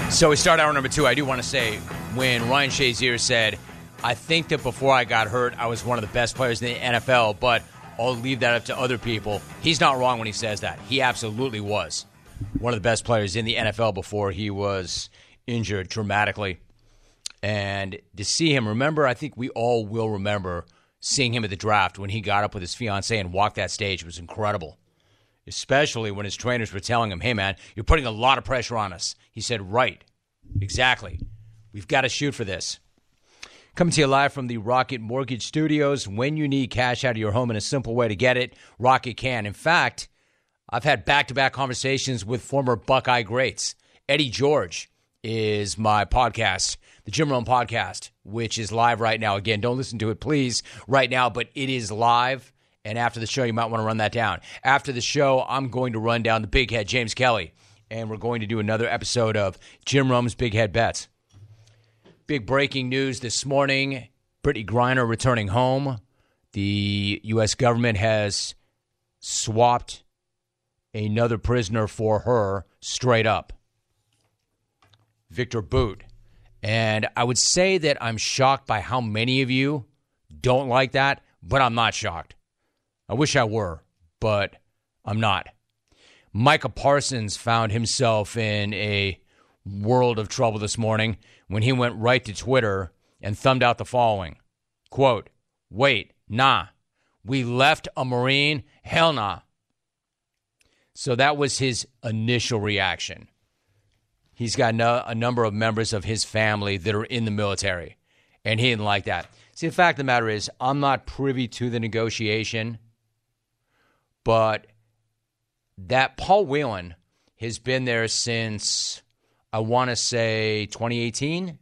So we start hour number 2. I do want to say, when Ryan Shazier said, I think that before I got hurt, I was one of the best players in the NFL, but I'll leave that up to other people. He's not wrong when he says that. He absolutely was one of the best players in the NFL before he was injured dramatically. And to see him, remember, I think we all will remember seeing him at the draft when he got up with his fiancée and walked that stage. It was incredible. Especially when his trainers were telling him, hey, man, you're putting a lot of pressure on us. He said, right, exactly. We've got to shoot for this. Coming to you live from the Rocket Mortgage Studios. When you need cash out of your home and a simple way to get it, Rocket can. In fact, I've had back-to-back conversations with former Buckeye greats. Eddie George is my podcast, the Jim Rome Podcast, which is live right now. Again, don't listen to it, please, right now, but it is live. And after the show, you might want to run that down. After the show, I'm going to run down the big head, James Kelly, and we're going to do another episode of Jim Rome's Big Head Bets. Big breaking news this morning. Brittney Griner returning home. The U.S. government has swapped another prisoner for her straight up. Victor Bout. And I would say that I'm shocked by how many of you don't like that, but I'm not shocked. I wish I were, but I'm not. Micah Parsons found himself in a world of trouble this morning when he went right to Twitter and thumbed out the following. Quote, wait, nah. We left a Marine? Hell nah. So that was his initial reaction. He's got a number of members of his family that are in the military, and he didn't like that. See, the fact of the matter is, I'm not privy to the negotiation, but that Paul Whelan has been there since, I want to say, 2018.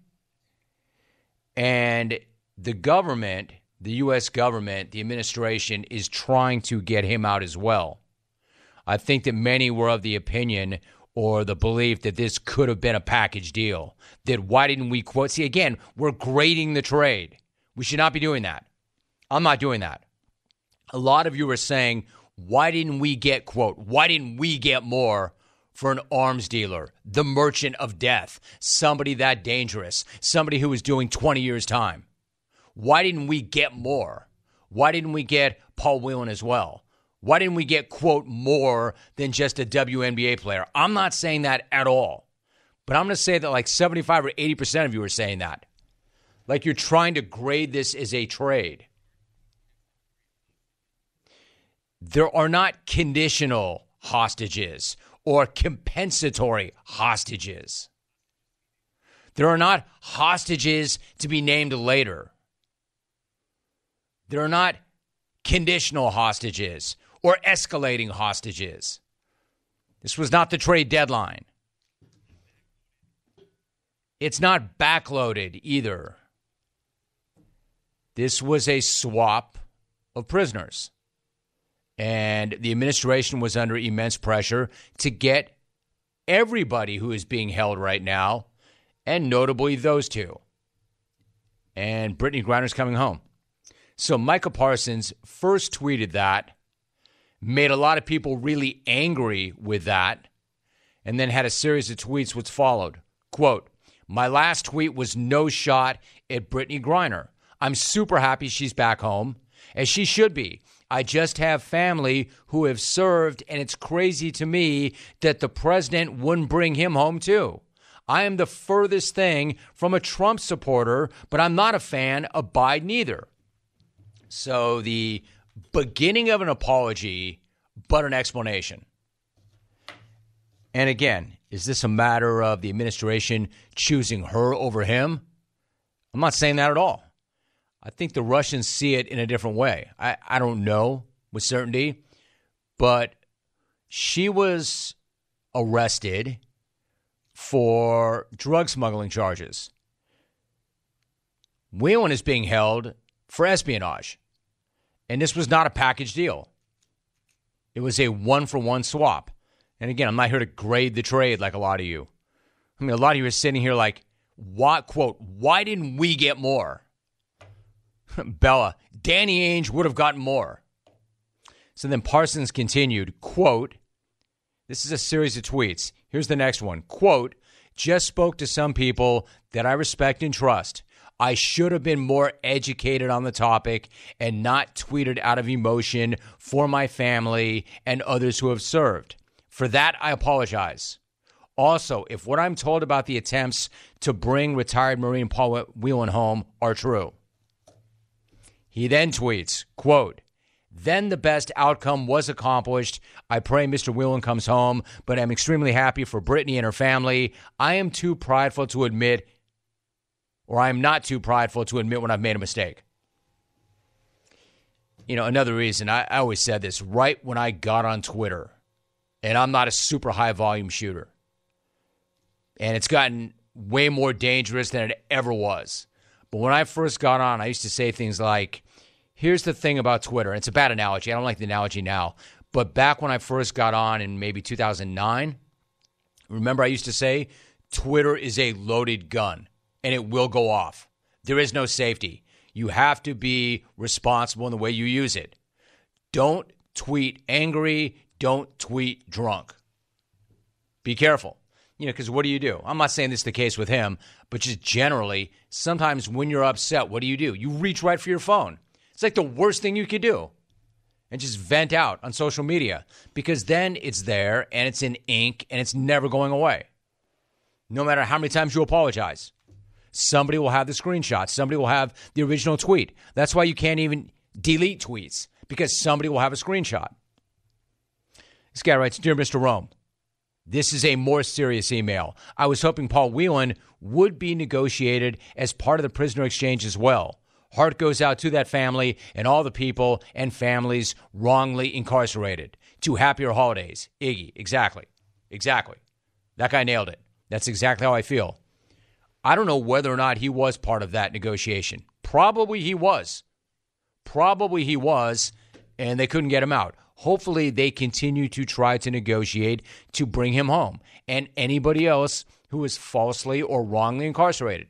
And the government, the U.S. government, the administration is trying to get him out as well. I think that many were of the opinion or the belief that this could have been a package deal. That why didn't we quote? See, again, we're grading the trade. We should not be doing that. I'm not doing that. A lot of you are saying, why didn't we get, quote, why didn't we get more for an arms dealer, the merchant of death, somebody that dangerous, somebody who was doing 20 years' time? Why didn't we get more? Why didn't we get Paul Whelan as well? Why didn't we get, quote, more than just a WNBA player? I'm not saying that at all. But I'm going to say that like 75 or 80% of you are saying that. Like you're trying to grade this as a trade. There are not conditional hostages or compensatory hostages. There are not hostages to be named later. There are not conditional hostages or escalating hostages. This was not the trade deadline. It's not backloaded either. This was a swap of prisoners. And the administration was under immense pressure to get everybody who is being held right now, and notably those two. And Brittney Griner's coming home. So Micah Parsons first tweeted that, made a lot of people really angry with that, and then had a series of tweets which followed. Quote, my last tweet was no shot at Brittney Griner. I'm super happy she's back home, as she should be. I just have family who have served, and it's crazy to me that the president wouldn't bring him home too. I am the furthest thing from a Trump supporter, but I'm not a fan of Biden either. So the beginning of an apology, but an explanation. And again, is this a matter of the administration choosing her over him? I'm not saying that at all. I think the Russians see it in a different way. I don't know with certainty, but she was arrested for drug smuggling charges. Whelan is being held for espionage. And this was not a package deal. It was a one-for-one swap. And again, I'm not here to grade the trade like a lot of you. I mean, a lot of you are sitting here like, what, quote, why didn't we get more? Bella, Danny Ainge would have gotten more. So then Parsons continued, quote, this is a series of tweets. Here's the next one. Quote, Just spoke to some people that I respect and trust. I should have been more educated on the topic and not tweeted out of emotion for my family and others who have served. For that, I apologize. Also, if what I'm told about the attempts to bring retired Marine Paul Whelan home are true. He then tweets, quote, then the best outcome was accomplished. I pray Mr. Whelan comes home, but I'm extremely happy for Brittany and her family. I am too prideful to admit, or I'm not too prideful to admit when I've made a mistake. You know, another reason, I always said this, right when I got on Twitter, and I'm not a super high volume shooter, and it's gotten way more dangerous than it ever was. But when I first got on, I used to say things like, here's the thing about Twitter. And it's a bad analogy. I don't like the analogy now. But back when I first got on in maybe 2009, remember I used to say, Twitter is a loaded gun, and it will go off. There is no safety. You have to be responsible in the way you use it. Don't tweet angry. Don't tweet drunk. Be careful. You know, because what do? I'm not saying this is the case with him, but just generally, sometimes when you're upset, what do? You reach right for your phone. It's like the worst thing you could do. And just vent out on social media, because then it's there and it's in ink and it's never going away. No matter how many times you apologize, somebody will have the screenshot. Somebody will have the original tweet. That's why you can't even delete tweets, because somebody will have a screenshot. This guy writes, Dear Mr. Rome, this is a more serious email. I was hoping Paul Whelan would be negotiated as part of the prisoner exchange as well. Heart goes out to that family and all the people and families wrongly incarcerated. To happier holidays. Iggy. Exactly. That guy nailed it. That's exactly how I feel. I don't know whether or not he was part of that negotiation. Probably he was, and they couldn't get him out. Hopefully they continue to try to negotiate to bring him home and anybody else who is falsely or wrongly incarcerated.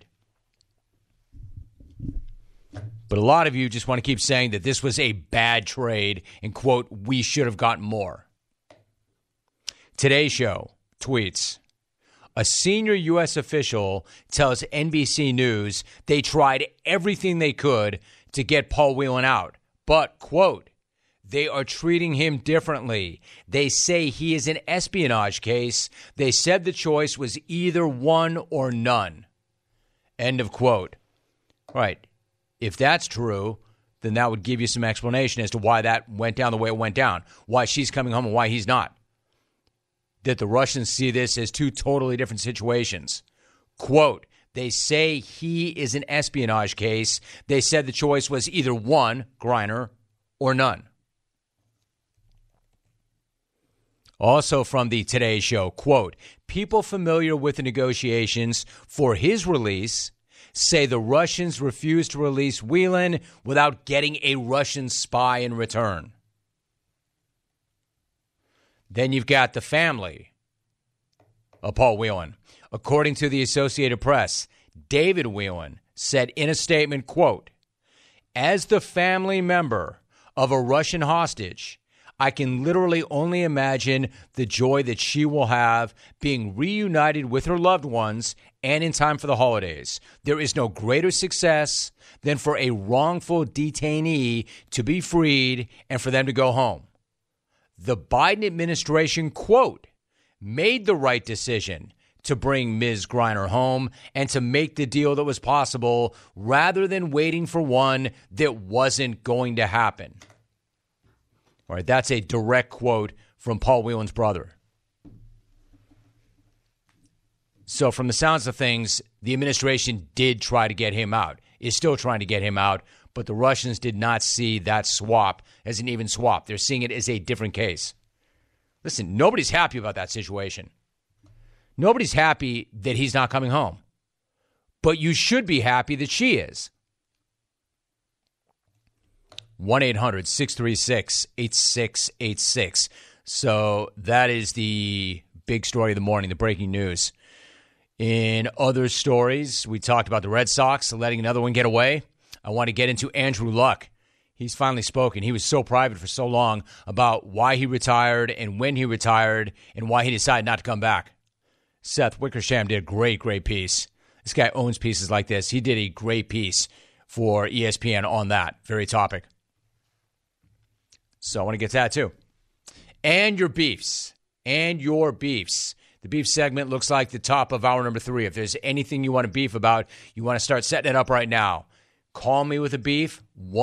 But a lot of you just want to keep saying that this was a bad trade and, quote, we should have gotten more. Today's Show tweets, a senior U.S. official tells NBC News they tried everything they could to get Paul Whelan out, but, quote, they are treating him differently. They say he is an espionage case. They said the choice was either one or none. End of quote. Right. If that's true, then that would give you some explanation as to why that went down the way it went down, why she's coming home and why he's not. That the Russians see this as two totally different situations. Quote, they say he is an espionage case. They said the choice was either one, Griner, or none. Also from the Today Show, quote, people familiar with the negotiations for his release say the Russians refused to release Whelan without getting a Russian spy in return. Then you've got the family of Paul Whelan. According to the Associated Press, David Whelan said in a statement, quote, as the family member of a Russian hostage, I can literally only imagine the joy that she will have being reunited with her loved ones and in time for the holidays. There is no greater success than for a wrongful detainee to be freed and for them to go home. The Biden administration, quote, made the right decision to bring Ms. Griner home and to make the deal that was possible rather than waiting for one that wasn't going to happen. All right, that's a direct quote from Paul Whelan's brother. So from the sounds of things, the administration did try to get him out, is still trying to get him out, but the Russians did not see that swap as an even swap. They're seeing it as a different case. Listen, nobody's happy about that situation. Nobody's happy that he's not coming home. But you should be happy that she is. 1-800-636-8686. So that is the big story of the morning, the breaking news. In other stories, we talked about the Red Sox letting another one get away. I want to get into Andrew Luck. He's finally spoken. He was so private for so long about why he retired and when he retired and why he decided not to come back. Seth Wickersham did a great piece. This guy owns pieces like this. He did a great piece for ESPN on that very topic. So I want to get to that too. And your beefs. The beef segment looks like the top of hour number 3. If there's anything you want to beef about, you want to start setting it up right now. Call me with a beef,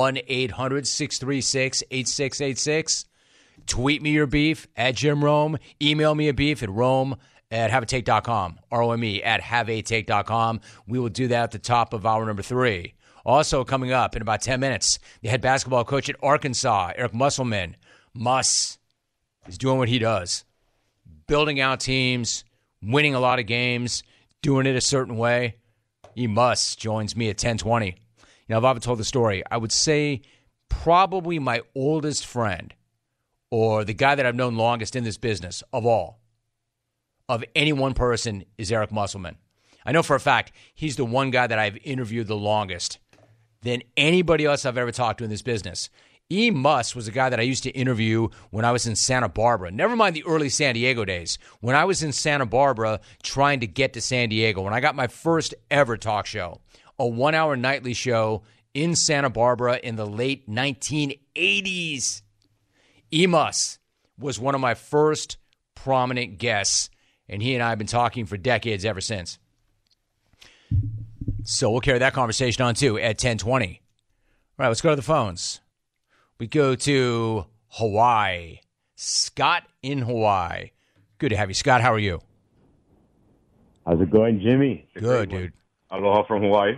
1-800-636-8686. Tweet me your beef at Jim Rome. Email me a beef at rome@haveatake.com, ROME@haveatake.com. We will do that at the top of hour number 3. Also coming up in about 10 minutes, the head basketball coach at Arkansas, Eric Musselman. Muss is doing what he does. Building out teams, winning a lot of games, doing it a certain way. Muss joins me at 10:20. You know, if I ever told the story, I would say probably my oldest friend or the guy that I've known longest in this business of all, of any one person, is Eric Musselman. I know for a fact he's the one guy that I've interviewed the longest than anybody else I've ever talked to in this business. Muss was a guy that I used to interview when I was in Santa Barbara. Never mind the early San Diego days. When I was in Santa Barbara trying to get to San Diego, when I got my first ever talk show, a 1-hour nightly show in Santa Barbara in the late 1980s. Muss was one of my first prominent guests, and he and I have been talking for decades ever since. So we'll carry that conversation on too at 10:20. All right, let's go to the phones. We go to Hawaii. Scott in Hawaii. Good to have you, Scott. How are you? How's it going, Jimmy? Good, dude. Aloha from Hawaii.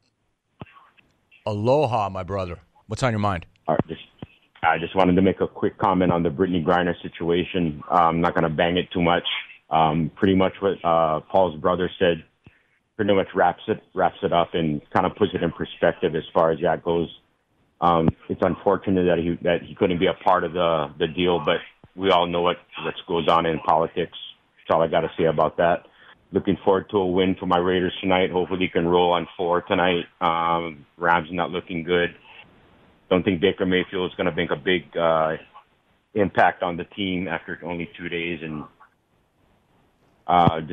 Aloha, my brother. What's on your mind? I just wanted to make a quick comment on the Brittany Griner situation. I'm not going to bang it too much. Pretty much what Paul's brother said pretty much wraps it up and kind of puts it in perspective as far as that goes. It's unfortunate that he couldn't be a part of the deal, but we all know what goes on in politics. That's all I got to say about that. Looking forward to a win for my Raiders tonight. Hopefully he can roll on 4 tonight. Rams not looking good. Don't think Baker Mayfield is going to make a big impact on the team after only 2 days. And I'm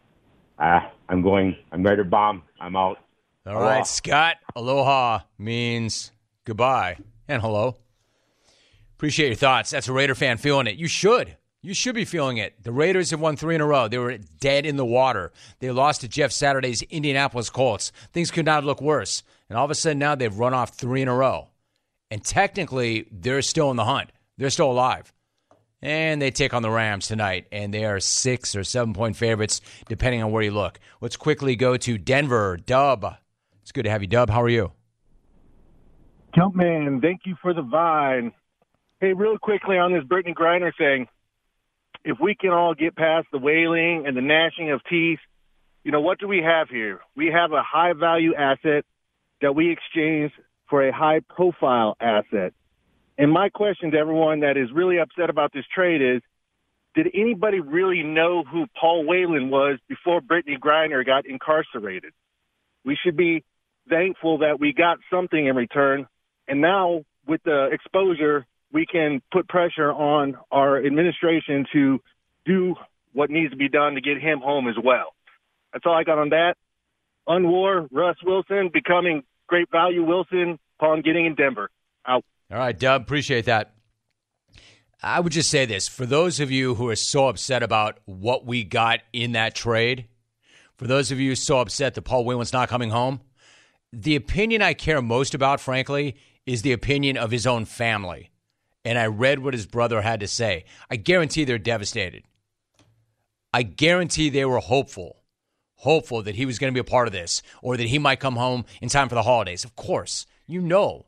ready to bomb. I'm out. All right, Scott. Aloha means goodbye and hello. Appreciate your thoughts. That's a Raider fan feeling it. You should. You should be feeling it. The Raiders have won 3 in a row. They were dead in the water. They lost to Jeff Saturday's Indianapolis Colts. Things could not look worse. And all of a sudden now they've run off 3 in a row. And technically, they're still in the hunt. They're still alive. And they take on the Rams tonight. And they are 6 or 7-point favorites, depending on where you look. Let's quickly go to Denver. Dub. It's good to have you, Dub. How are you? Jumpman, thank you for the vine. Hey, real quickly on this Brittany Griner thing. If we can all get past the wailing and the gnashing of teeth, you know, what do we have here? We have a high-value asset that we exchange for a high-profile asset. And my question to everyone that is really upset about this trade is, did anybody really know who Paul Whelan was before Brittany Griner got incarcerated? We should be thankful that we got something in return. And now, with the exposure, we can put pressure on our administration to do what needs to be done to get him home as well. That's all I got on that. Unwar, Russ Wilson becoming great value Wilson upon getting in Denver. Out. All right, Dub, appreciate that. I would just say this. For those of you who are so upset about what we got in that trade, for those of you so upset that Paul Whelan's not coming home, the opinion I care most about, frankly, is the opinion of his own family. And I read what his brother had to say. I guarantee they're devastated. I guarantee they were hopeful that he was going to be a part of this or that he might come home in time for the holidays. Of course, you know.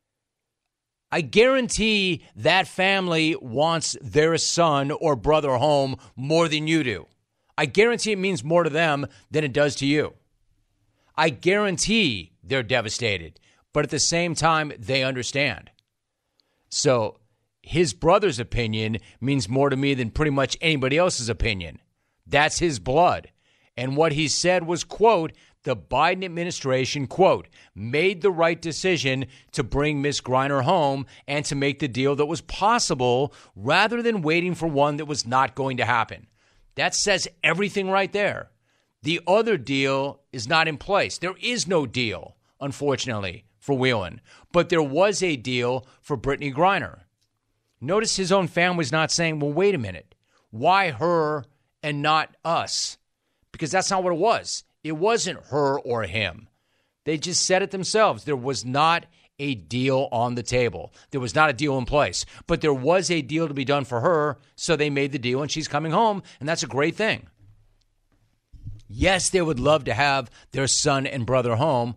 I guarantee that family wants their son or brother home more than you do. I guarantee it means more to them than it does to you. I guarantee they're devastated, but at the same time, they understand. So his brother's opinion means more to me than pretty much anybody else's opinion. That's his blood. And what he said was, quote, the Biden administration, quote, made the right decision to bring Miss Griner home and to make the deal that was possible rather than waiting for one that was not going to happen. That says everything right there. The other deal is not in place. There is no deal, unfortunately, for Whelan. But there was a deal for Brittany Griner. Notice his own family's not saying, well, wait a minute. Why her and not us? Because that's not what it was. It wasn't her or him. They just said it themselves. There was not a deal on the table. There was not a deal in place. But there was a deal to be done for her, so they made the deal, and she's coming home, and that's a great thing. Yes, they would love to have their son and brother home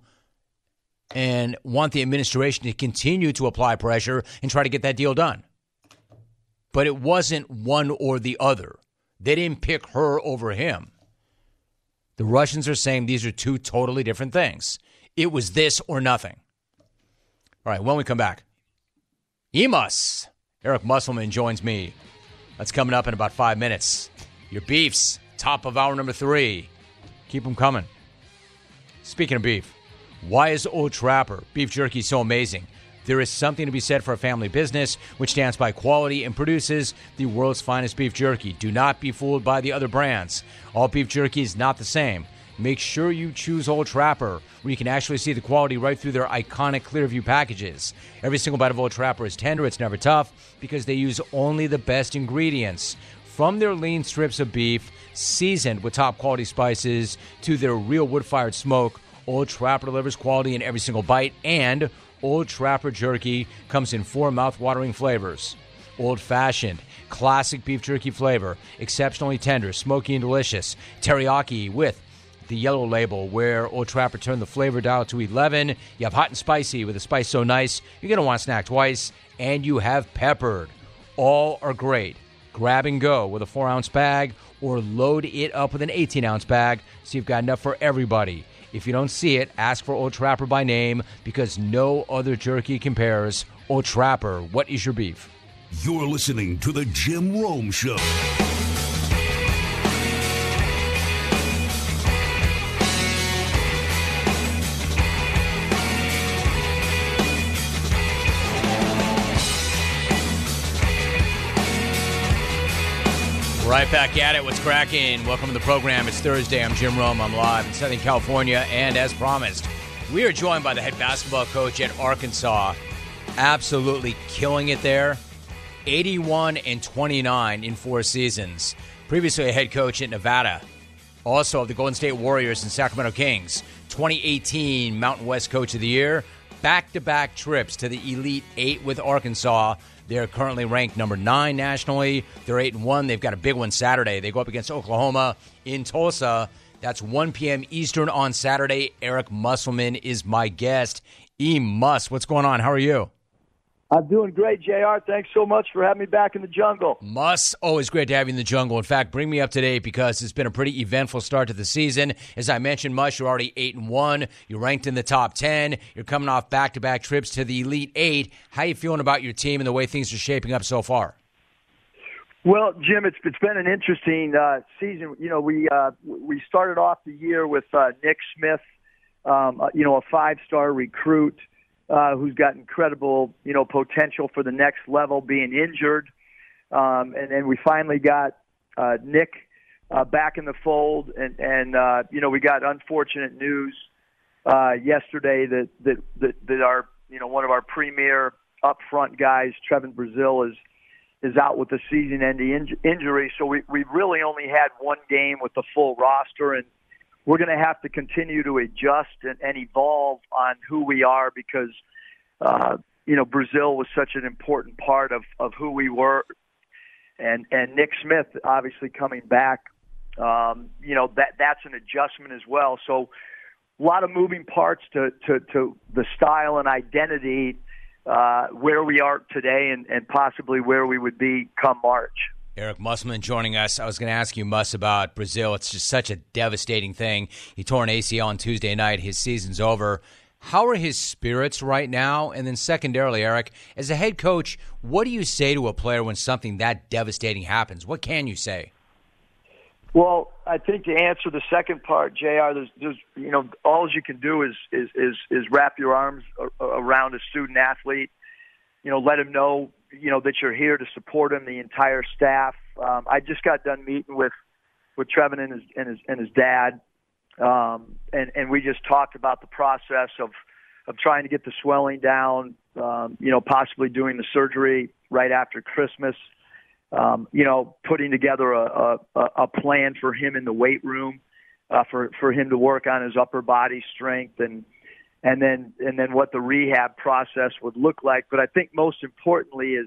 and want the administration to continue to apply pressure and try to get that deal done. But it wasn't one or the other. They didn't pick her over him. The Russians are saying these are two totally different things. It was this or nothing. All right, when we come back, Emus, Eric Musselman joins me. That's coming up in about 5 minutes. Your beefs, top of hour number 3. Keep them coming. Speaking of beef, why is Old Trapper beef jerky so amazing? There is something to be said for a family business which stands by quality and produces the world's finest beef jerky. Do not be fooled by the other brands. All beef jerky is not the same. Make sure you choose Old Trapper, where you can actually see the quality right through their iconic Clearview packages. Every single bite of Old Trapper is tender, it's never tough, because they use only the best ingredients. From their lean strips of beef, seasoned with top quality spices, to their real wood-fired smoke, Old Trapper delivers quality in every single bite, and Old Trapper jerky comes in 4 mouth-watering flavors. Old-fashioned, classic beef jerky flavor, exceptionally tender, smoky, and delicious. Teriyaki with the yellow label, where Old Trapper turned the flavor dial to 11. You have hot and spicy with a spice so nice, you're going to want to snack twice. And you have peppered. All are great. Grab and go with a 4-ounce bag, or load it up with an 18-ounce bag so you've got enough for everybody. If you don't see it, ask for Old Trapper by name, because no other jerky compares. Old Trapper, what is your beef? You're listening to The Jim Rome Show. Right back at it. What's cracking? Welcome to the program. It's Thursday. I'm Jim Rome. I'm live in Southern California. And as promised, we are joined by the head basketball coach at Arkansas. Absolutely killing it there. 81-29 in 4 seasons. Previously a head coach at Nevada. Also of the Golden State Warriors and Sacramento Kings. 2018 Mountain West Coach of the Year. Back-to-back trips to the Elite 8 with Arkansas. They're currently ranked number 9 nationally. They're 8-1. They've got a big one Saturday. They go up against Oklahoma in Tulsa. That's 1 p.m. Eastern on Saturday. Eric Musselman is my guest. Muss, what's going on? How are you? I'm doing great, JR. Thanks so much for having me back in the jungle. Muss, always great to have you in the jungle. In fact, bring me up to date, because it's been a pretty eventful start to the season. As I mentioned, Muss, you're already 8-1. You're ranked in the top 10. You're coming off back-to-back trips to the Elite 8. How are you feeling about your team and the way things are shaping up so far? Well, Jim, it's been an interesting season. You know, we started off the year with Nick Smith, a 5-star recruit. Who's got incredible, potential for the next level, being injured. And then we finally got Nick back in the fold. And we got unfortunate news yesterday that our, one of our premier upfront guys, Trevin Brazil, is out with a season-ending injury. So we really only had 1 game with the full roster, and we're going to have to continue to adjust and evolve on who we are, because, Brazil was such an important part of who we were. And Nick Smith, obviously coming back, that's an adjustment as well. So a lot of moving parts to the style and identity, where we are today and possibly where we would be come March. Eric Musselman joining us. I was going to ask you, Muss, about Brazil. It's just such a devastating thing. He tore an ACL on Tuesday night. His season's over. How are his spirits right now? And then secondarily, Eric, as a head coach, what do you say to a player when something that devastating happens? What can you say? Well, I think to answer the second part, JR, there's all you can do is wrap your arms around a student athlete. Let him know, that you're here to support him, the entire staff. I just got done meeting with Trevin and his dad, and we just talked about the process of trying to get the swelling down, possibly doing the surgery right after Christmas, putting together a plan for him in the weight room, for him to work on his upper body strength and then what the rehab process would look like. But I think most importantly is,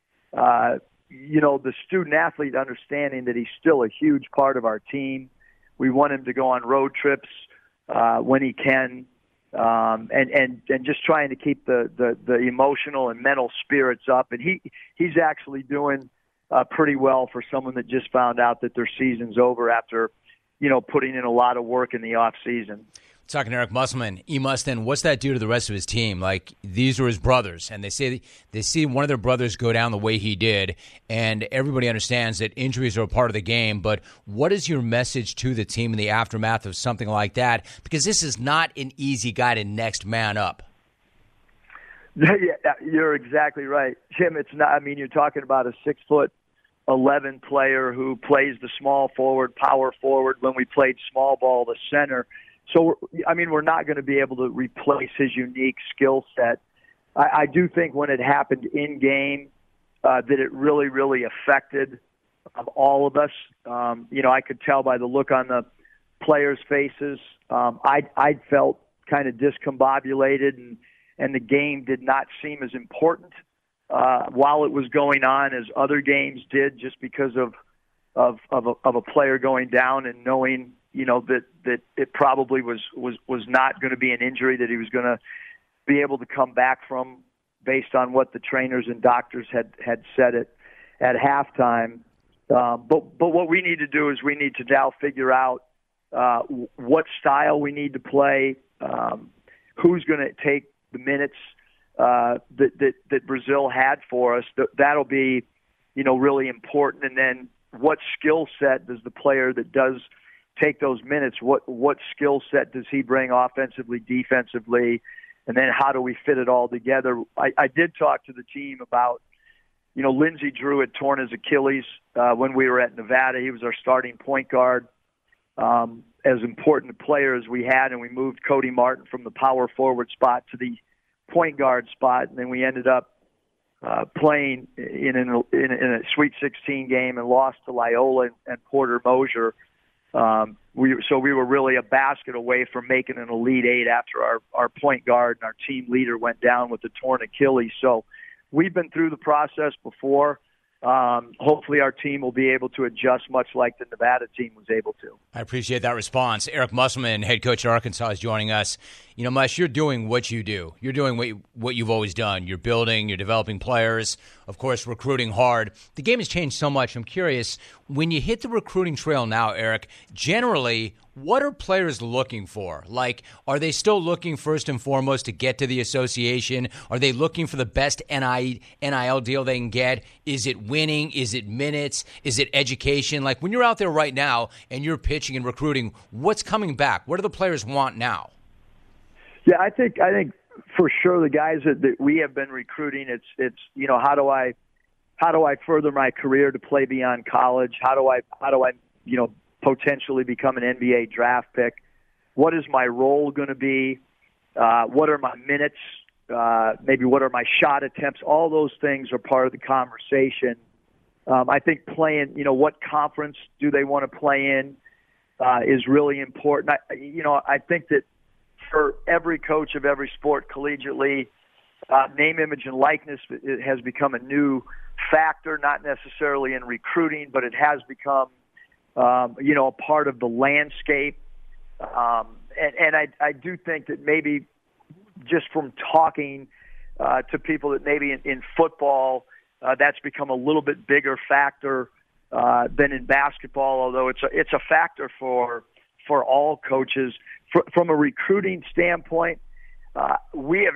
the student athlete understanding that he's still a huge part of our team. We want him to go on road trips when he can, and just trying to keep the emotional and mental spirits up. And he's actually doing pretty well for someone that just found out that their season's over after, putting in a lot of work in the off season. Talking to Eric Musselman, E. Mustin, what's that do to the rest of his team? Like, these are his brothers, and they see one of their brothers go down the way he did, and everybody understands that injuries are a part of the game, but what is your message to the team in the aftermath of something like that? Because this is not an easy guy to next man up. Yeah, you're exactly right, Jim. It's not. I mean, you're talking about a 6'11" player who plays the small forward, power forward. When we played small ball, the center. So, we're not going to be able to replace his unique skill set. I do think when it happened in game that it really, really affected all of us. I could tell by the look on the players' faces. I felt kind of discombobulated, and the game did not seem as important while it was going on as other games did, just because of a player going down and knowing that it probably was not going to be an injury that he was going to be able to come back from based on what the trainers and doctors had said at halftime. But what we need to do is we need to now figure out what style we need to play, who's going to take the minutes that Brazil had for us. That'll be, really important. And then what skill set does the player that does take those minutes, what skill set does he bring offensively, defensively, and then how do we fit it all together? I did talk to the team about, Lindsey Drew had torn his Achilles when we were at Nevada. He was our starting point guard, as important a player as we had, and we moved Cody Martin from the power forward spot to the point guard spot, and then we ended up playing in a Sweet 16 game and lost to Loyola and Porter Moser. We were really a basket away from making an Elite Eight after our point guard and our team leader went down with a torn Achilles. So we've been through the process before. Hopefully our team will be able to adjust much like the Nevada team was able to. I appreciate that response. Eric Musselman, head coach at Arkansas, is joining us. Mush, you're doing what you do. You're doing what you've always done. You're building, you're developing players, of course, recruiting hard. The game has changed so much. I'm curious, when you hit the recruiting trail now, Eric, generally, what are players looking for? Like, are they still looking first and foremost to get to the association? Are they looking for the best NIL deal they can get? Is it winning? Is it minutes? Is it education? Like, when you're out there right now and you're pitching and recruiting, what's coming back? What do the players want now? Yeah, I think for sure the guys that we have been recruiting, it's how do I further my career to play beyond college? How do I potentially become an NBA draft pick? What is my role going to be? What are my minutes? Maybe what are my shot attempts? All those things are part of the conversation. I think playing, what conference do they want to play in is really important. I think that for every coach of every sport collegiately, name, image, and likeness has become a new factor, not necessarily in recruiting, but it has become a part of the landscape. And I do think that maybe just from talking to people that maybe in football, that's become a little bit bigger factor than in basketball, although it's a factor for all coaches. From a recruiting standpoint, we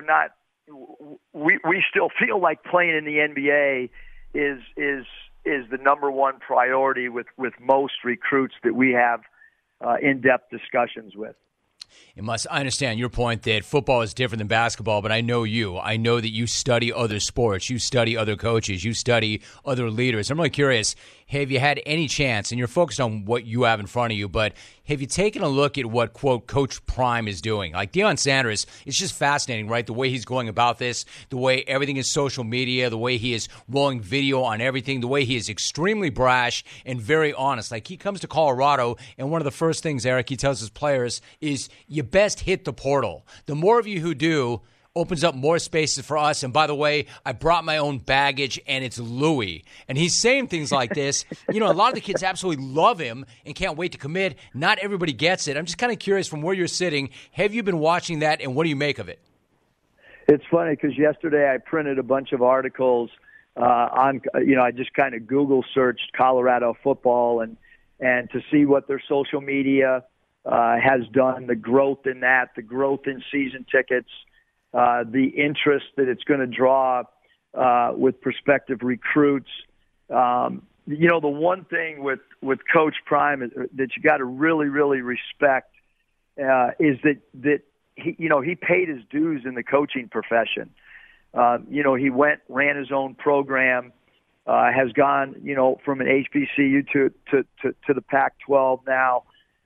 still feel like playing in the NBA is the number one priority with most recruits that we have in-depth discussions with. I understand your point that football is different than basketball, but I know you. I know that you study other sports. You study other coaches. You study other leaders. I'm really curious, have you had any chance, and you're focused on what you have in front of you, but have you taken a look at what, quote, Coach Prime is doing? Like Deion Sanders, it's just fascinating, right? The way he's going about this, the way everything is social media, the way he is rolling video on everything, the way he is extremely brash and very honest. Like he comes to Colorado, and one of the first things, Eric, he tells his players is you best hit the portal. The more of you who do, opens up more spaces for us. And by the way, I brought my own baggage, and it's Louis. And he's saying things like this. You know, a lot of the kids absolutely love him and can't wait to commit. Not everybody gets it. I'm just kind of curious from where you're sitting. Have you been watching that, and what do you make of it? It's funny because yesterday I printed a bunch of articles on, I just kind of Google searched Colorado football and to see what their social media has done, the growth in that, the growth in season tickets, the interest that it's going to draw with prospective recruits. The one thing with Coach Prime that you got to really, really respect is that he paid his dues in the coaching profession. He ran his own program, has gone, from an HBCU to the Pac-12 now.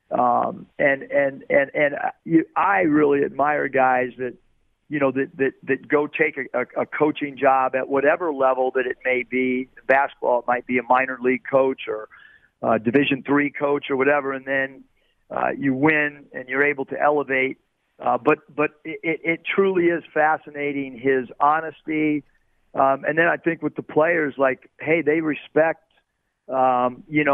I really admire guys that go take a coaching job at whatever level that it may be. Basketball, it might be a minor league coach or a Division III coach or whatever, and then you win and you're able to elevate. But it truly is fascinating, his honesty. And then I think with the players, like, hey, they respect, the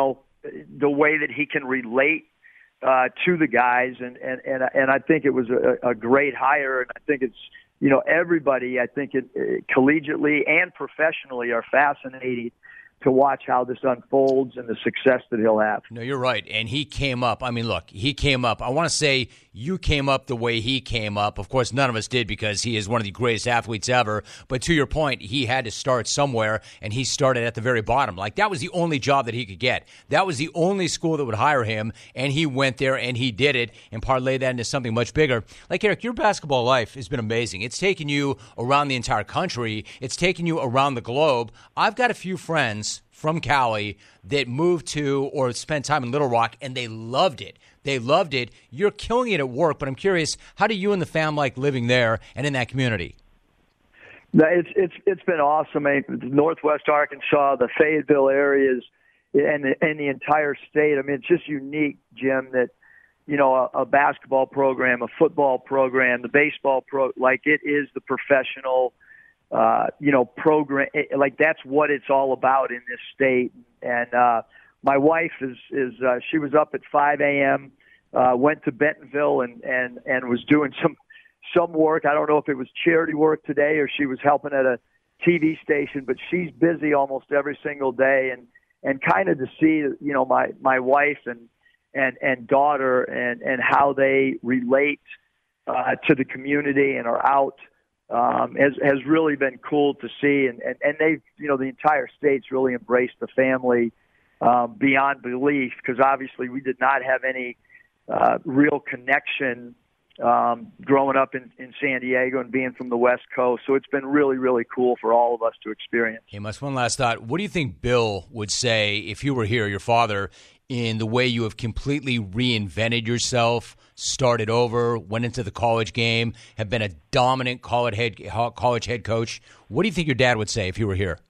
way that he can relate to the guys, and I think it was a great hire, and I think it's everybody I think collegiately and professionally are fascinated to watch how this unfolds and the success that he'll have. No, you're right. And he came up. I mean, look, he came up. I want to say you came up the way he came up. Of course, none of us did because he is one of the greatest athletes ever. But to your point, he had to start somewhere, and he started at the very bottom. Like, that was the only job that he could get. That was the only school that would hire him, and he went there, and he did it, and parlayed that into something much bigger. Like, Eric, your basketball life has been amazing. It's taken you around the entire country. It's taken you around the globe. I've got a few friends from Cali that moved to or spent time in Little Rock, and they loved it. They loved it. You're killing it at work, but I'm curious, how do you and the fam like living there and in that community? It's been awesome. Northwest Arkansas, the Fayetteville areas, and the entire state. I mean, it's just unique, Jim, that a basketball program, a football program, the baseball it is the professional program, like that's what it's all about in this state. And my wife is she was up at 5 a.m., went to Bentonville and was doing some work. I don't know if it was charity work today or she was helping at a TV station, but she's busy almost every single day. And kind of to see, my wife and daughter and how they relate to the community and are out. Has really been cool to see, and they've, the entire state's really embraced the family beyond belief, because obviously we did not have any real connection growing up in San Diego and being from the West Coast. So it's been really, really cool for all of us to experience. Hey, Mus, one last thought. What do you think Bill would say if you were here, your father, in the way you have completely reinvented yourself, started over, went into the college game, have been a dominant college head coach? What do you think your dad would say if you were here?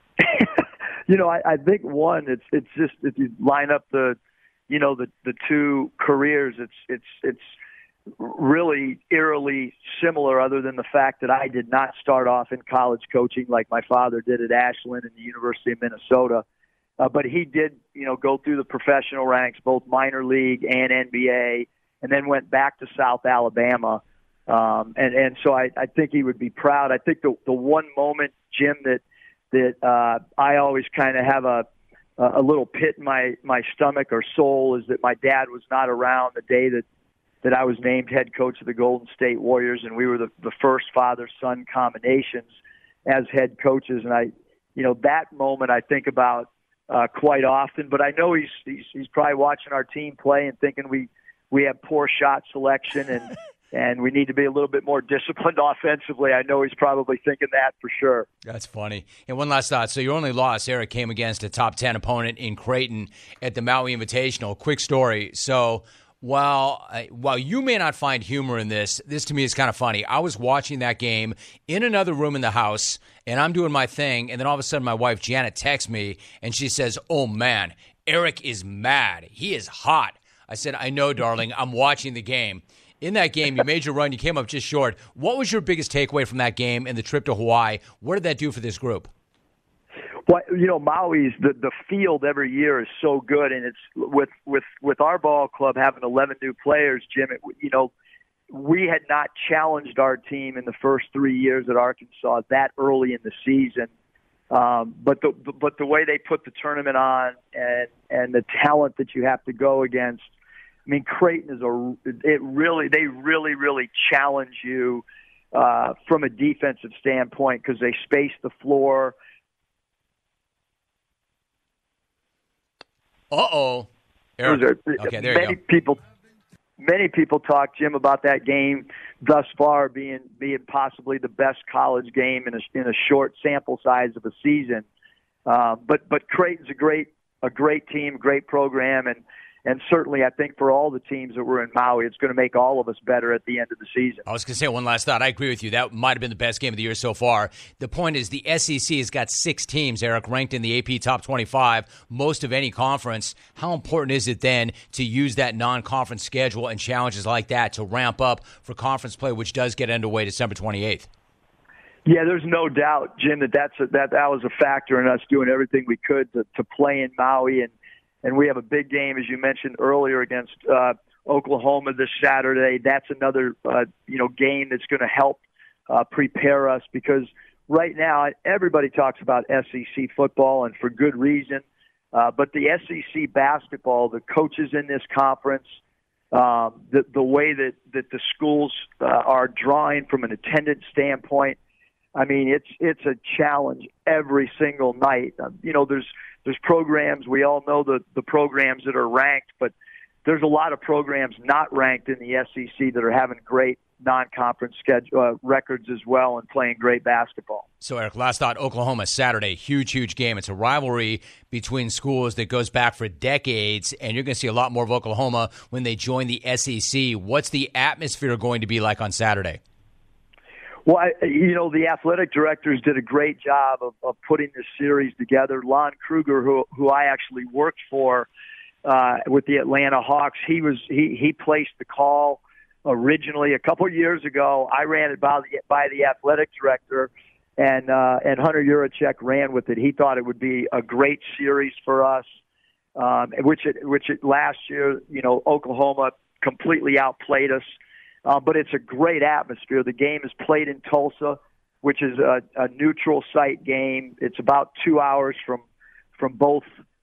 I think one, it's just if you line up the two careers, it's really eerily similar, other than the fact that I did not start off in college coaching like my father did at Ashland and the University of Minnesota. But he did, go through the professional ranks, both minor league and NBA, and then went back to South Alabama. And so I think he would be proud. I think the one moment, Jim, that I always kind of have a little pit in my stomach or soul is that my dad was not around the day that I was named head coach of the Golden State Warriors, and we were the first father-son combinations as head coaches. And that moment I think about quite often, but I know he's probably watching our team play and thinking we we have poor shot selection and we need to be a little bit more disciplined offensively. I know he's probably thinking that for sure. That's funny. And one last thought. So your only loss, Eric, came against a top 10 opponent in Creighton at the Maui Invitational. Quick story. So while you may not find humor in this to me is kind of funny. I was watching that game in another room in the house, and I'm doing my thing, and then all of a sudden my wife Janet texts me, and she says, "Oh, man, Eric is mad. He is hot." I said, "I know, darling. I'm watching the game." In that game, you made your run. You came up just short. What was your biggest takeaway from that game and the trip to Hawaii? What did that do for this group? Well, Maui's the field every year is so good, and it's with our ball club having 11 new players, Jim. We had not challenged our team in the first 3 years at Arkansas that early in the season. But the way they put the tournament on and the talent that you have to go against. I mean, Creighton they really challenge you from a defensive standpoint because they space the floor. Uh-oh. Eric. Okay, there you go. Many people talk, Jim, about that game thus far being possibly the best college game in a short sample size of a season. But Creighton's a great team, great program, and certainly I think for all the teams that were in Maui, it's going to make all of us better at the end of the season. I was going to say one last thought. I agree with you. That might have been the best game of the year so far. The point is the SEC has got 6 teams, Eric, ranked in the AP Top 25, most of any conference. How important is it then to use that non-conference schedule and challenges like that to ramp up for conference play, which does get underway December 28th? Yeah, there's no doubt, Jim, that was a factor in us doing everything we could to play in Maui. And we have a big game, as you mentioned earlier, against Oklahoma this Saturday. That's another game that's going to help prepare us because right now everybody talks about SEC football, and for good reason. But the SEC basketball, the coaches in this conference, the way that the schools are drawing from an attendance standpoint, I mean, it's a challenge every single night. There's programs, we all know the programs that are ranked, but there's a lot of programs not ranked in the SEC that are having great non-conference records as well and playing great basketball. So, Eric, last thought, Oklahoma, Saturday, huge game. It's a rivalry between schools that goes back for decades, and you're going to see a lot more of Oklahoma when they join the SEC. What's the atmosphere going to be like on Saturday? Well, the athletic directors did a great job of putting this series together. Lon Kruger, who I actually worked for with the Atlanta Hawks, he placed the call originally a couple of years ago. I ran it by the athletic director, and Hunter Yurachek ran with it. He thought it would be a great series for us, which last year, Oklahoma completely outplayed us. But it's a great atmosphere. The game is played in Tulsa, which is a neutral site game. It's about 2 hours from both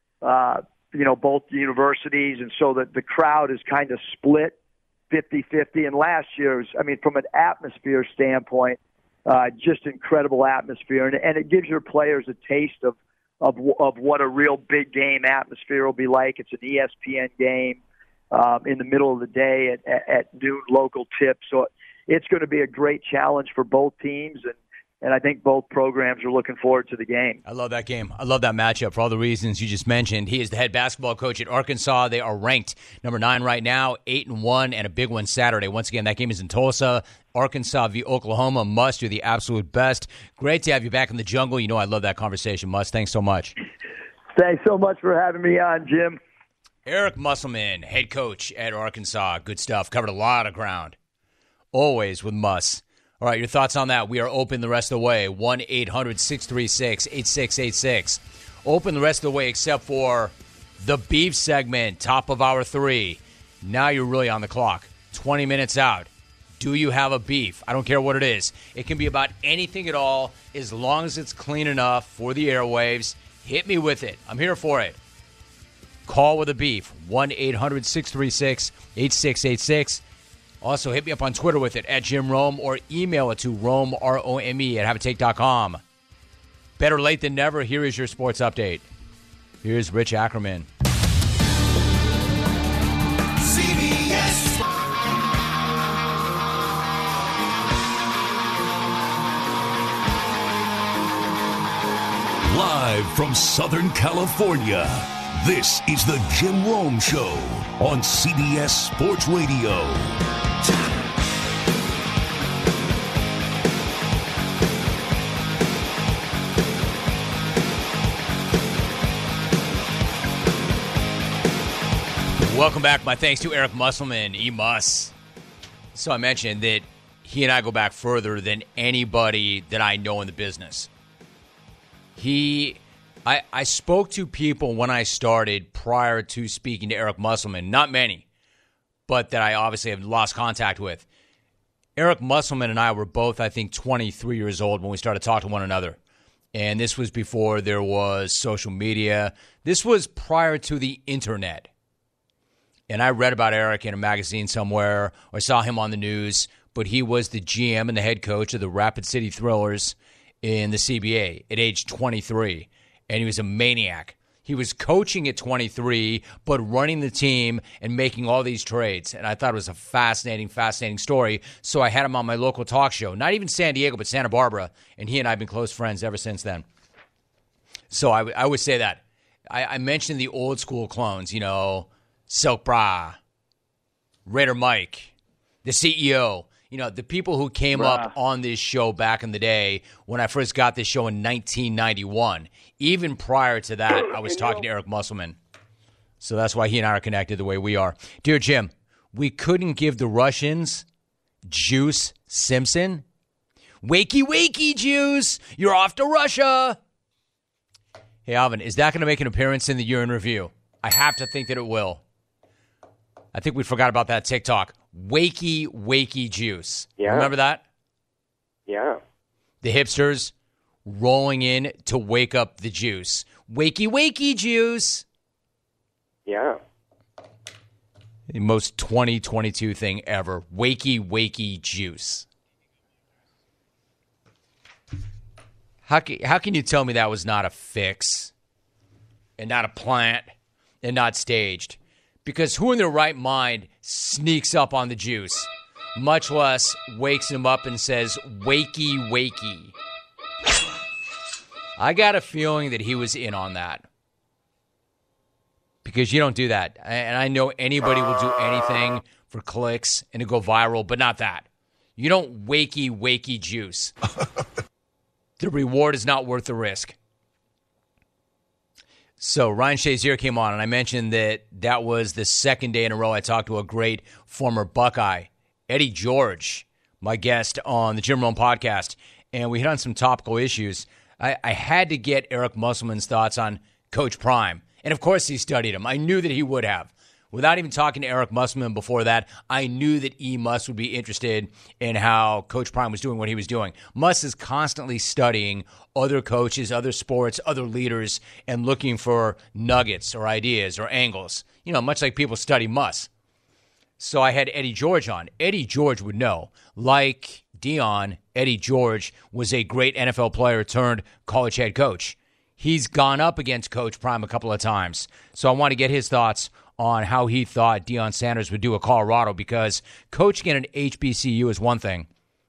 universities, and so that the crowd is kind of split 50-50. And last year's, from an atmosphere standpoint, just incredible atmosphere, and it gives your players a taste of what a real big game atmosphere will be like. It's an ESPN game. In the middle of the day at noon local tip. So it's going to be a great challenge for both teams, and I think both programs are looking forward to the game. I love that game. I love that matchup for all the reasons you just mentioned. He is the head basketball coach at Arkansas. They are ranked number 9 right now, 8-1, and a big one Saturday. Once again, that game is in Tulsa. Arkansas v. Oklahoma. Must, you're the absolute best. Great to have you back in the jungle. I love that conversation. Must, thanks so much. Thanks so much for having me on, Jim. Eric Musselman, head coach at Arkansas. Good stuff. Covered a lot of ground. Always with Muss. All right, your thoughts on that? We are open the rest of the way. 1-800-636-8686. Open the rest of the way except for the beef segment, top of hour 3. Now you're really on the clock. 20 minutes out. Do you have a beef? I don't care what it is. It can be about anything at all as long as it's clean enough for the airwaves. Hit me with it. I'm here for it. Call with a beef, 1-800-636-8686. Also, hit me up on Twitter with it, at Jim Rome, or email it to Rome, R-O-M-E, at haveatake.com. Better late than never. Here is your sports update. Here's Rich Ackerman. CBS Live from Southern California, this is the Jim Rome Show on CBS Sports Radio. Welcome back. My thanks to Eric Musselman, E-Mus. So I mentioned that he and I go back further than anybody that I know in the business. I spoke to people when I started prior to speaking to Eric Musselman. Not many, but that I obviously have lost contact with. Eric Musselman and I were both, I think, 23 years old when we started talking to one another. And this was before there was social media. This was prior to the internet. And I read about Eric in a magazine somewhere, or saw him on the news, but he was the GM and the head coach of the Rapid City Thrillers in the CBA at age 23. And he was a maniac. He was coaching at 23, but running the team and making all these trades. And I thought it was a fascinating story. So I had him on my local talk show, not even San Diego, but Santa Barbara. And he and I have been close friends ever since then. So I would say that. I mentioned the old school clones, you know, Silk Bra, Raider Mike, the CEO, you know, the people who came up on this show back in the day when I first got this show in 1991. Even prior to that, I was talking to Eric Musselman. So that's why he and I are connected the way we are. Dear Jim, we couldn't give the Russians Juice Simpson. Wakey, wakey, Juice. You're off to Russia. Hey, Alvin, is that going to make an appearance in the year in review? I have to think that it will. I think we forgot about that TikTok. Wakey, wakey Juice. Yeah. Remember that? Yeah. The hipsters rolling in to wake up the juice. Wakey, wakey Juice. Yeah. The most 2022 thing ever. Wakey, wakey Juice. How can you tell me that was not a fix and not a plant and not staged? Because who in their right mind sneaks up on the juice, much less wakes him up and says, wakey, wakey? I got a feeling that he was in on that. Because you don't do that. And I know anybody will do anything for clicks and to go viral, but not that. You don't wakey, wakey Juice. The reward is not worth the risk. So Ryan Shazier came on, and I mentioned that was the second day in a row I talked to a great former Buckeye, Eddie George, my guest on the Jim Rome podcast, and we hit on some topical issues. I had to get Eric Musselman's thoughts on Coach Prime, and of course he studied him. I knew that he would have. Without even talking to Eric Musselman before that, I knew that E-Mus would be interested in how Coach Prime was doing what he was doing. Mus is constantly studying other coaches, other sports, other leaders, and looking for nuggets or ideas or angles. You know, much like people study Mus. So I had Eddie George on. Eddie George would know. Like Deion, Eddie George was a great NFL player turned college head coach. He's gone up against Coach Prime a couple of times. So I want to get his thoughts on how he thought Deion Sanders would do at Colorado, because coaching at an HBCU is one thing,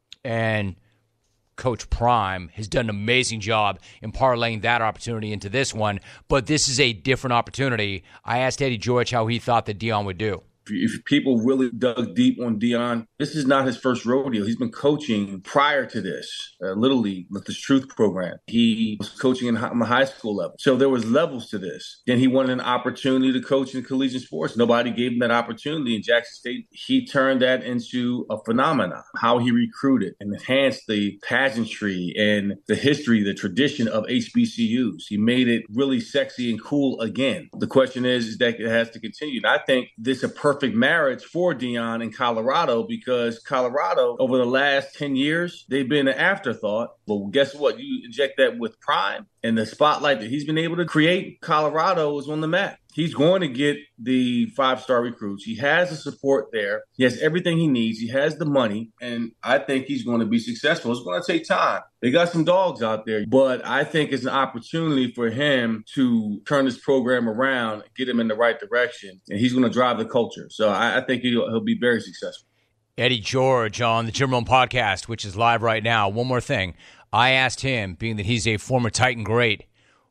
and Coach Prime has done an amazing job in parlaying that opportunity into this one, but this is a different opportunity. I asked Eddie George how he thought that Deion would do. If people really dug deep on Deion, this is not his first rodeo. He's been coaching prior to this, Little League with his Truth program. He was coaching on the high school level. So there was levels to this. Then he wanted an opportunity to coach in collegiate sports. Nobody gave him that opportunity in Jackson State. He turned that into a phenomenon, how he recruited and enhanced the pageantry and the history, the tradition of HBCUs. He made it really sexy and cool again. The question is that it has to continue. And I think this is a perfect marriage for Deion in Colorado, because Colorado, over the last 10 years, they've been an afterthought. Well, guess what? You inject that with Prime and the spotlight that he's been able to create, Colorado is on the map. He's going to get the 5-star recruits. He has the support there. He has everything he needs. He has the money. And I think he's going to be successful. It's going to take time. They got some dogs out there. But I think it's an opportunity for him to turn this program around, get him in the right direction. And he's going to drive the culture. So I think he'll be very successful. Eddie George on the Jim Rome podcast, which is live right now. One more thing. I asked him, being that he's a former Titan great,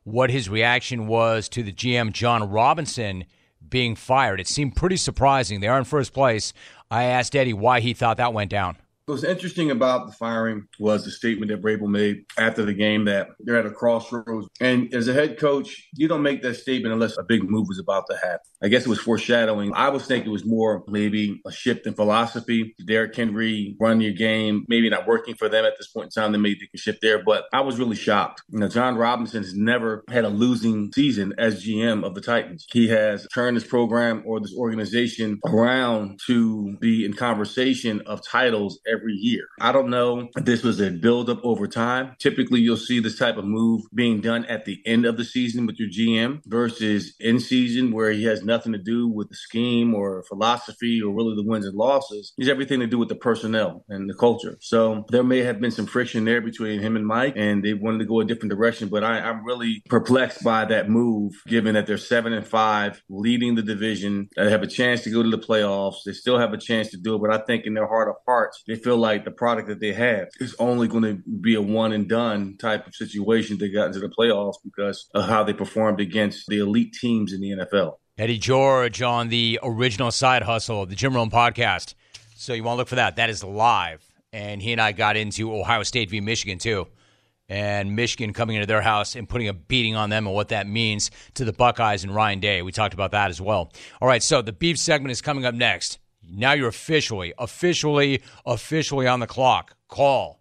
what his reaction was to the GM, John Robinson, being fired. It seemed pretty surprising. They are in first place. I asked Eddie why he thought that went down. What's interesting about the firing was the statement that Vrabel made after the game that they're at a crossroads. And as a head coach, you don't make that statement unless a big move is about to happen. I guess it was foreshadowing. I was thinking it was more maybe a shift in philosophy. Derrick Henry run your game, maybe not working for them at this point in time. They made the shift there, but I was really shocked. John Robinson has never had a losing season as GM of the Titans. He has turned this program or this organization around to be in conversation of titles every year. I don't know if this was a buildup over time. Typically, you'll see this type of move being done at the end of the season with your GM versus in season where he has nothing to do with the scheme or philosophy or really the wins and losses. He has everything to do with the personnel and the culture. So there may have been some friction there between him and Mike, and they wanted to go a different direction. But I'm really perplexed by that move, given that they're 7-5, leading the division. They have a chance to go to the playoffs. They still have a chance to do it, but I think in their heart of hearts, they feel like the product that they have is only going to be a one and done type of situation. They got into the playoffs because of how they performed against the elite teams in the NFL. Eddie George on the original Side Hustle, the Jim Rome podcast. So you want to look for that. That is live. And he and I got into Ohio State v. Michigan, too. And Michigan coming into their house and putting a beating on them and what that means to the Buckeyes and Ryan Day. We talked about that as well. All right, so the beef segment is coming up next. Now you're officially on the clock. Call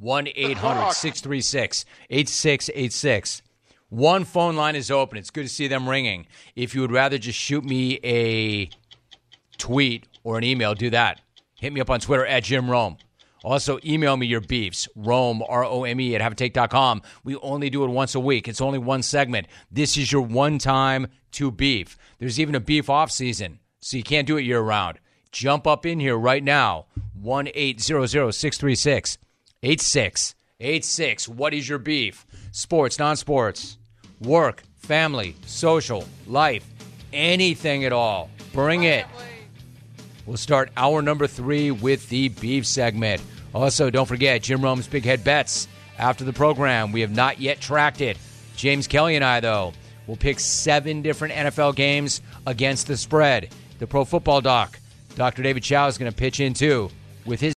1-800-636-8686. One phone line is open. It's good to see them ringing. If you would rather just shoot me a tweet or an email, do that. Hit me up on Twitter at Jim Rome. Also, email me your beefs, Rome, R-O-M-E, @haveatake.com. We only do it once a week. It's only one segment. This is your one time to beef. There's even a beef off season, so you can't do it year-round. Jump up in here right now, 1-800-636-8686. What is your beef? Sports, non-sports, work, family, social, life, anything at all. Bring it. We'll start hour number 3 with the beef segment. Also, don't forget, Jim Rome's Big Head Bets. After the program, we have not yet tracked it. James Kelly and I, though, will pick 7 different NFL games against the spread. The Pro Football Doc, Dr. David Chow, is going to pitch in, too, with his